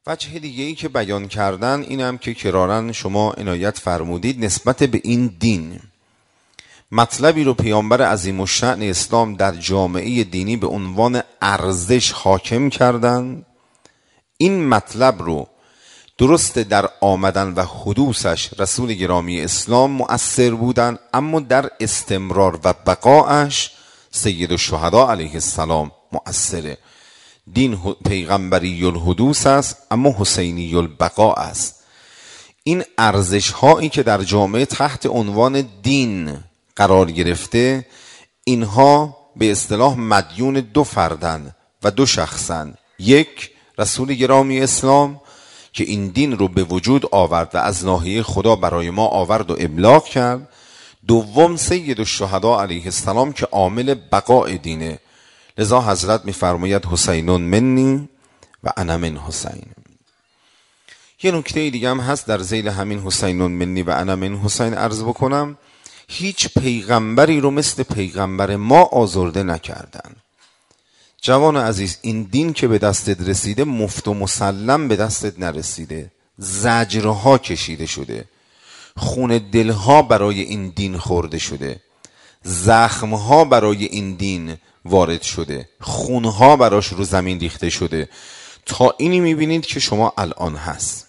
وجه دیگه ای که بیان کردن اینم که کرارن شما عنایت فرمودید نسبت به این دین مطلبی رو پیامبر عظیم الشأن اسلام در جامعه دینی به عنوان ارزش حاکم کردن. این مطلب رو درست در آمدن و حدوثش رسول گرامی اسلام مؤثر بودن، اما در استمرار و بقایش سید الشهدا علیه السلام مؤثره. دین پیغمبری الحدوث است اما حسینی البقا است. این ارزش هایی که در جامعه تحت عنوان دین قرار گرفته، اینها به اصطلاح مدیون دو فردن و دو شخصن. یک، رسول گرامی اسلام که این دین رو به وجود آورد و از ناحیه خدا برای ما آورد و ابلاغ کرد. دوم، سید الشهدا علیه السلام که عامل بقاء دینه. لذا حضرت میفرماید حسین منی و انا من حسین. یه نکته دیگه هم هست در ذیل همین حسین منی و انا من حسین عرض بکنم. هیچ پیغمبری رو مثل پیغمبر ما آزرده نکردن. جوان عزیز، این دین که به دستت رسیده مفت و مسلم به دستت نرسیده. زجرها کشیده شده، خون دلها برای این دین خورده شده، زخمها برای این دین وارد شده، خونها براش رو زمین ریخته شده، تا اینی میبینید که شما الان هست.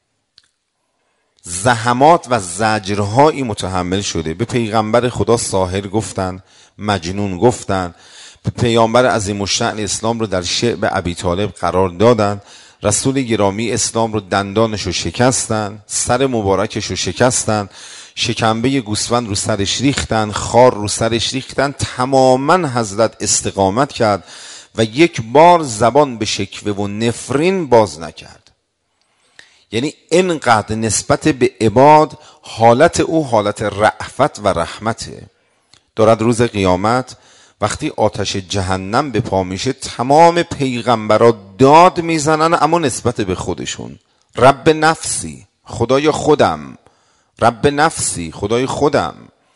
زحمات و زجرهایی متحمل شده. به پیغمبر خدا ساحر گفتن، مجنون گفتن، به پیامبر عظیم الشأن اسلام رو در شعب ابی طالب قرار دادن. رسول گرامی اسلام رو دندانش رو شکستن، سر مبارکش رو شکستن، شکمبه گوسفند رو سرش ریختن، خار رو سرش ریختن. تماما حضرت استقامت کرد و یک بار زبان به شکوه و نفرین باز نکرد. یعنی اینقدر نسبت به عباد حالت او حالت رأفت و رحمته. دارد روز قیامت وقتی آتش جهنم به پا میشه تمام پیغمبرا داد میزنن، اما نسبت به خودشون. رب نفسی، خدای خودم. رب نفسی، خدای خودم.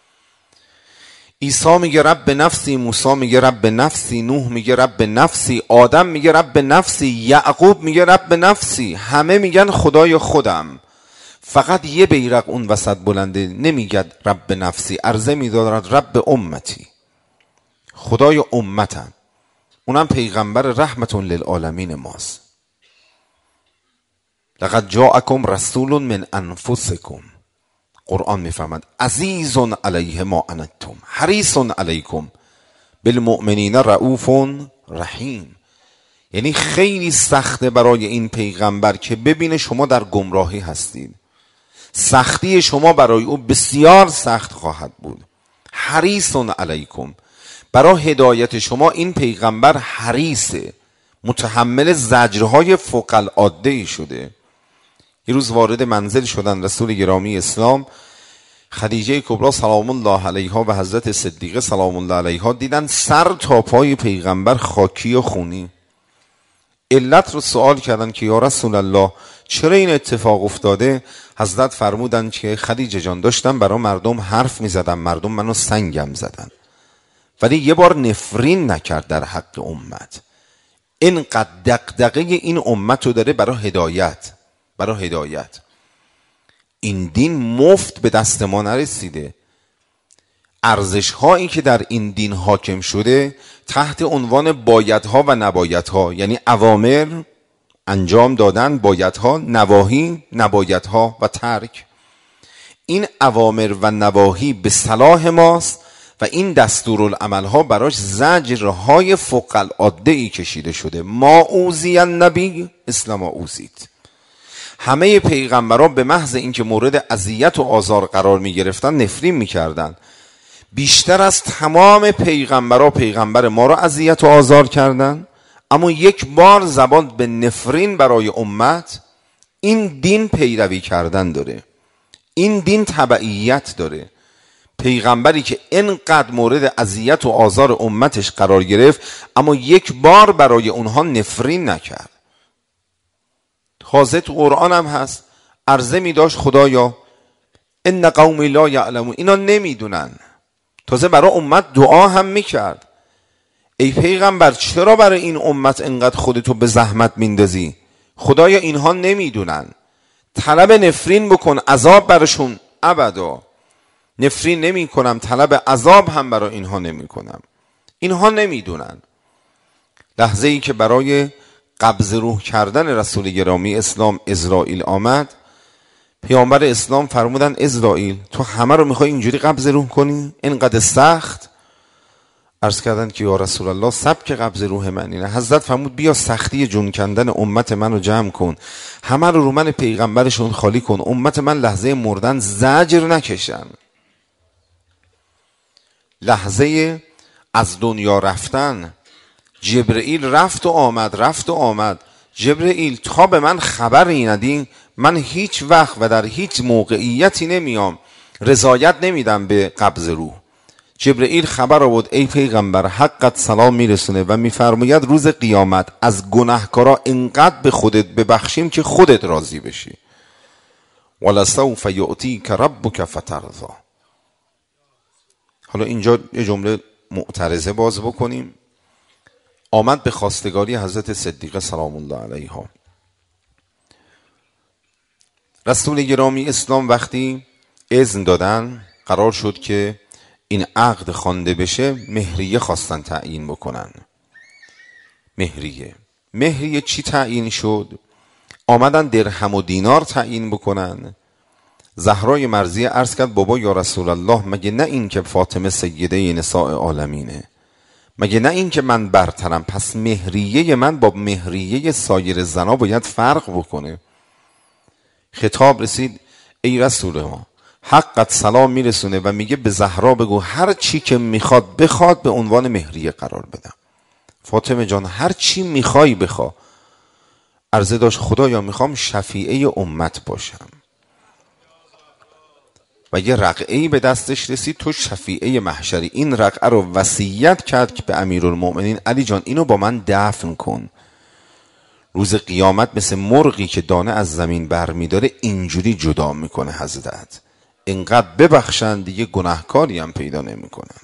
عیسی میگه رب نفسی، موسی میگه رب نفسی، نوح میگه رب نفسی، آدم میگه رب نفسی، یعقوب میگه رب نفسی. همه میگن خدای خودم. فقط یه بیرق اون وسط بلنده نمیگه رب نفسی، عرضه میدارد رب امتی، خدای امتم. اونم پیغمبر رحمت للعالمین ماست. لقد جاءکم رسول من انفسکم. قرآن میفهمد عزیز علیه ما عنتم حریص علیکم بالمؤمنین رؤوف رحیم. یعنی خیلی سخته برای این پیغمبر که ببینه شما در گمراهی هستید. سختی شما برای او بسیار سخت خواهد بود. حریص علیکم، برای هدایت شما این پیغمبر حریصه، متحمل زجرهای فوق العاده شده. یه روز وارد منزل شدن رسول گرامی اسلام، خدیجه کبری سلام الله علیها و حضرت صدیقه سلام الله علیها دیدن سر تا پای پیغمبر خاکی و خونی. علت رو سوال کردن که یا رسول الله چرا این اتفاق افتاده؟ حضرت فرمودن که خدیجه جان داشتم برای مردم حرف می زدم، مردم منو سنگم زدن، ولی یه بار نفرین نکرد در حق امت. اینقدر دغدغه این امت رو داره برای هدایت. برای هدایت این دین مفت به دست ما نرسیده. ارزش هایی که در این دین حاکم شده تحت عنوان بایدها و نبایدها، یعنی اوامر انجام دادن بایدها، نواهی نبایدها و ترک. این اوامر و نواهی به صلاح ماست و این دستورالعمل ها براش زجرهای فوق العاده ای کشیده شده. ما اوذی النبی مثل ما اوذیت. همه پیغمبران به محض اینکه مورد اذیت و آزار قرار می گرفتن نفرین می کردن. بیشتر از تمام پیغمبران پیغمبر ما را اذیت و آزار کردن، اما یک بار زبان به نفرین برای امت. این دین پیروی کردن داره، این دین تبعیت داره. پیغمبری که اینقدر مورد اذیت و آزار امتش قرار گرفت اما یک بار برای اونها نفرین نکرد. تازه تو قرآن هم هست عرضه می داشت خدایا ان قومی لا یعلمون، اینا نمیدونن. تازه برای امت دعا هم میکرد ای پیغمبر چرا برای این امت انقدر خودتو به زحمت میندازی؟ خدایا اینها نمیدونن، طلب نفرین بکن عذاب برشون. ابدا نفرین نمی کنم، طلب عذاب هم برای اینها نمی کنم. اینها نمیدونن. لحظه ای که برای قبض روح کردن رسول گرامی اسلام عزرائیل آمد، پیامبر اسلام فرمودن عزرائیل تو همه رو میخوای اینجوری قبض روح کنی؟ اینقدر سخت؟ عرض کردن که یا رسول الله سبک قبض روح من اینه. حضرت فرمود بیا سختی جون کندن امت من رو جمع کن، همه رو من پیغمبرشون خالی کن، امت من لحظه مردن زجر نکشن. لحظه از دنیا رفتن جبرئیل رفت و آمد. جبرئیل تا به من خبری ندین من هیچ وقت و در هیچ موقعیتی نمیام رضایت نمیدم به قبض روح. جبرئیل خبر آورد ای پیغمبر حقت سلام میرسونه و میفرماید روز قیامت از گناهکارا اینقدر به خودت ببخشیم که خودت راضی بشی. ولسوف یعطیک ربک فترضی. حالا اینجا یه جمله معترضه باز بکنیم. آمد به خواستگاری حضرت صدیقه سلام الله علیها. رسول گرامی اسلام وقتی اذن دادن قرار شد که این عقد خوانده بشه، مهریه خواستن تعیین بکنن. مهریه چی تعیین شد؟ آمدن درهم و دینار تعیین بکنن. زهرای مرضیه عرض کرد بابا یا رسول الله مگه نه این که فاطمه سیده نساء عالمینه، مگه نه این که من برترم، پس مهریه من با مهریه سایر زنا باید فرق بکنه. خطاب رسید ای رسول ما حقت سلام میرسونه و میگه به زهرا بگو هر چی که میخواد بخواد به عنوان مهریه قرار بدم. فاطمه جان هر چی میخوای بخوا. عرضه داشت خدایا میخوام شفیعه امت باشم. و یه رقعه‌ای به دستش رسید تو شفیعه محشری. این رقعه رو وصیت کرد که به امیرالمؤمنین علی جان اینو با من دفن کن. روز قیامت مثل مرغی که دانه از زمین برمیداره اینجوری جدا میکنه حضرت. اینقدر ببخشن دیگه گناهکاری هم پیدا نمیکنن.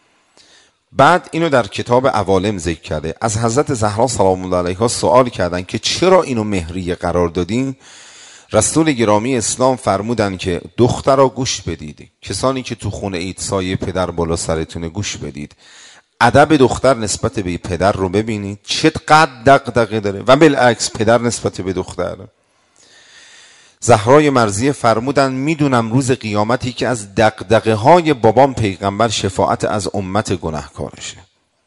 بعد اینو در کتاب عوالم ذکر کرده. از حضرت زهرا سلام الله علیها سوال کردن که چرا اینو مهریه قرار دادین؟ رسول گرامی اسلام فرمودن که دخترها گوش بدید، کسانی که تو خونه اید سایه پدر بالا سرتونه گوش بدید. ادب دختر نسبت به پدر رو ببینید چقدر دغدغه داره و بالعکس پدر نسبت به دختر. زهرای مرضیه فرمودن میدونم روز قیامتی که از دغدغه های بابام پیغمبر شفاعت از امت گناهکارشه.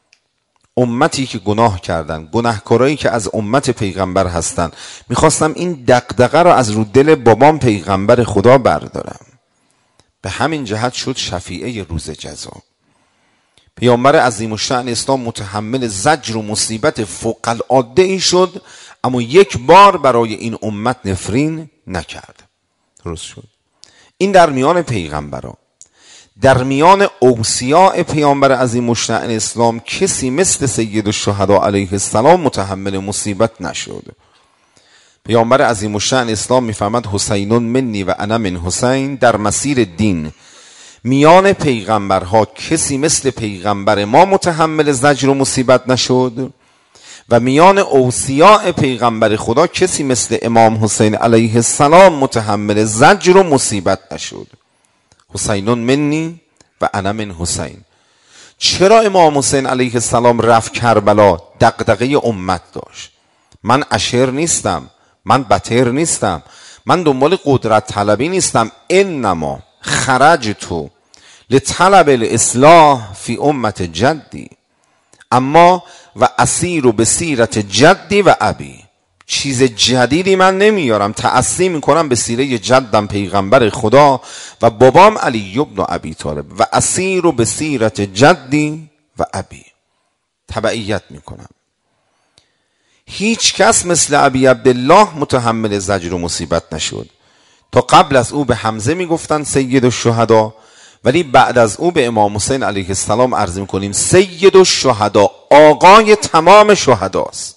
امتی که گناه کردن، گناهکارایی که از امت پیغمبر هستن، میخواستم این دغدغه رو از رو دل بابام پیغمبر خدا بردارم. به همین جهت شد شفیعه روز جزا. پیامبر عظیم الشأن اسلام متحمل زجر و مصیبت فوق العاده ای شد، اما یک بار برای این امت نفرین نکرد. درست شد. این در میان پیغمبران. در میان اوصیاء پیامبر عظیم الشأن اسلام کسی مثل سید الشهدا علیه السلام متحمل مصیبت نشد. پیامبر عظیم الشأن اسلام میفرماد حسین منی و انا من حسین. در مسیر دین میان پیغمبرها کسی مثل پیغمبر ما متحمل زجر و مصیبت نشد و میان اوصیاء پیغمبر خدا کسی مثل امام حسین علیه السلام متحمل زجر و مصیبت نشد. حسین منی و انا من حسین. چرا امام حسین علیه السلام رفت کربلا؟ دغدغه امت داشت. من اشر نیستم، من بتر نیستم، من دنبال قدرت طلبی نیستم. انما خرجت لطلب الاصلاح فی امت جدی اما و اسیر و بسیرت جدی و ابی. چیز جدیدی من نمیارم، تأسی میکنم به سیره جدم پیغمبر خدا و بابام علی ابن ابی طالب و اسیر و بسیرت جدی و ابی. تبعیت میکنم. هیچ کس مثل ابی عبدالله متحمل زجر و مصیبت نشد. تا قبل از او به حمزه میگفتن سید الشهدا، ولی بعد از او به امام حسین علیه السلام عرض میکنیم سید الشهدا، آقای تمام شهداست.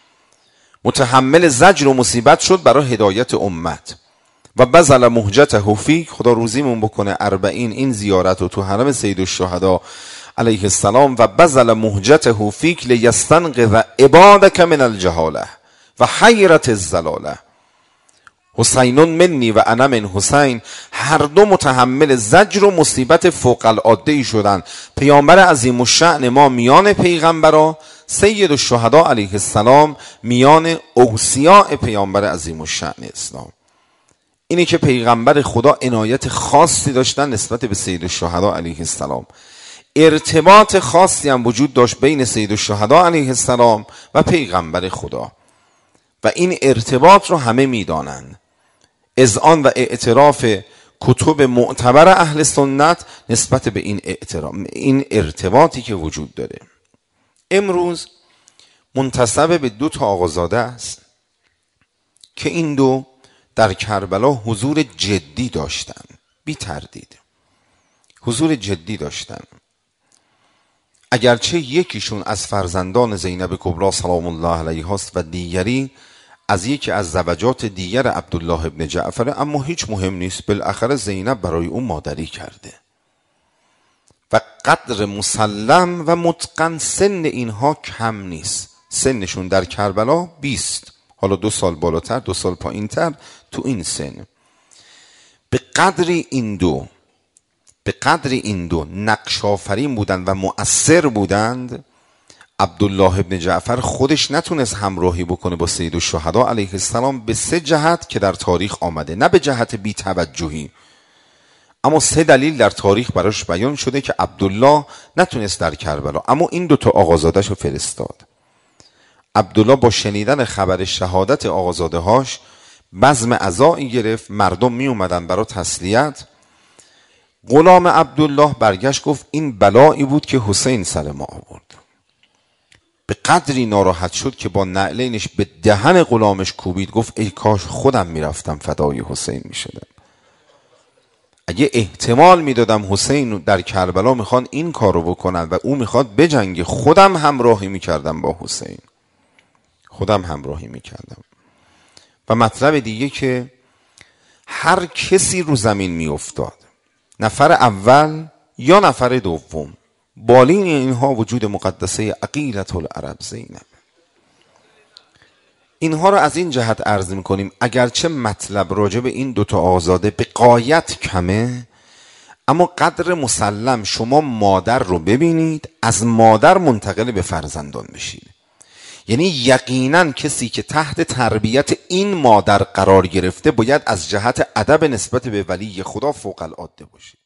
متحمل زجر و مصیبت شد برای هدایت امت. و بذل مهجته فیک. خدا روزیمون بکنه 40 این زیارت رو تو حرم سید الشهدا علیه السلام. و بذل مهجته فیک لیستنقذ عبادک من الجهاله. و حیرت الزلاله. حسین منی و انا من حسین، هر دو متحمل زجر و مصیبت فوق العاده شدند. پیامبر عظیم الشأن ما میان پیغمبرا، سید الشهدا علیه السلام میان اوصیاء پیامبر عظیم الشأن اسلام. اینی که پیغمبر خدا عنایت خاصی داشتن نسبت به سید الشهدا علیه السلام، ارتباط خاصی هم وجود داشت بین سید الشهدا علیه السلام و پیغمبر خدا و این ارتباط رو همه میدانند. اذعان و اعتراف کتب معتبر اهل سنت نسبت به این ارتباطی که وجود داره. امروز منتسب به 2 آقازاده است که این دو در کربلا حضور جدی داشتن، بی تردید حضور جدی داشتن. اگرچه یکیشون از فرزندان زینب کبری سلام الله علیها است و دیگری از یکی از زوجات دیگر عبدالله ابن جعفر، اما هیچ مهم نیست، بالاخره زینب برای اون مادری کرده و قدر مسلم و متقن سن اینها کم نیست. سنشون در کربلا 20، حالا 2 سال بالاتر 2 سال پایین تر تو این سن. به قدر این دو نقش آفرین بودند و مؤثر بودند، عبدالله ابن جعفر خودش نتونست همراهی بکنه با سید الشهدا علیه السلام به 3 جهت که در تاریخ آمده، نه به جهت بی توجهی، اما 3 دلیل در تاریخ براش بیان شده که عبدالله نتونست در کربلا، اما این 2 آقازاده‌اش رو فرستاد. عبدالله با شنیدن خبر شهادت آقازاده هاش بزم عزایی گرفت، مردم می اومدن برای تسلیت. غلام عبدالله برگشت گفت این بلایی بود که حسین سر ما آورد. به قدری ناراحت شد که با نعلینش به دهن غلامش کوبید، گفت ای کاش خودم میرفتم فدای حسین میشدم. اگه احتمال میدادم حسین در کربلا میخوان این کارو بکنن و او میخواد بجنگه، خودم همراهی میکردم با حسین، خودم همراهی میکردم. و مطلب دیگه که هر کسی رو زمین میافتاد، نفر اول یا نفر دوم، بالین اینها وجود مقدسه عقیلة العرب زینب. اینها رو از این جهت عرض میکنیم اگرچه مطلب راجع به این 2 آزاده به غایت کمه، اما قدر مسلم شما مادر رو ببینید، از مادر منتقل به فرزندان بشید. یعنی یقینا کسی که تحت تربیت این مادر قرار گرفته باید از جهت ادب نسبت به ولی خدا فوق العاده باشه.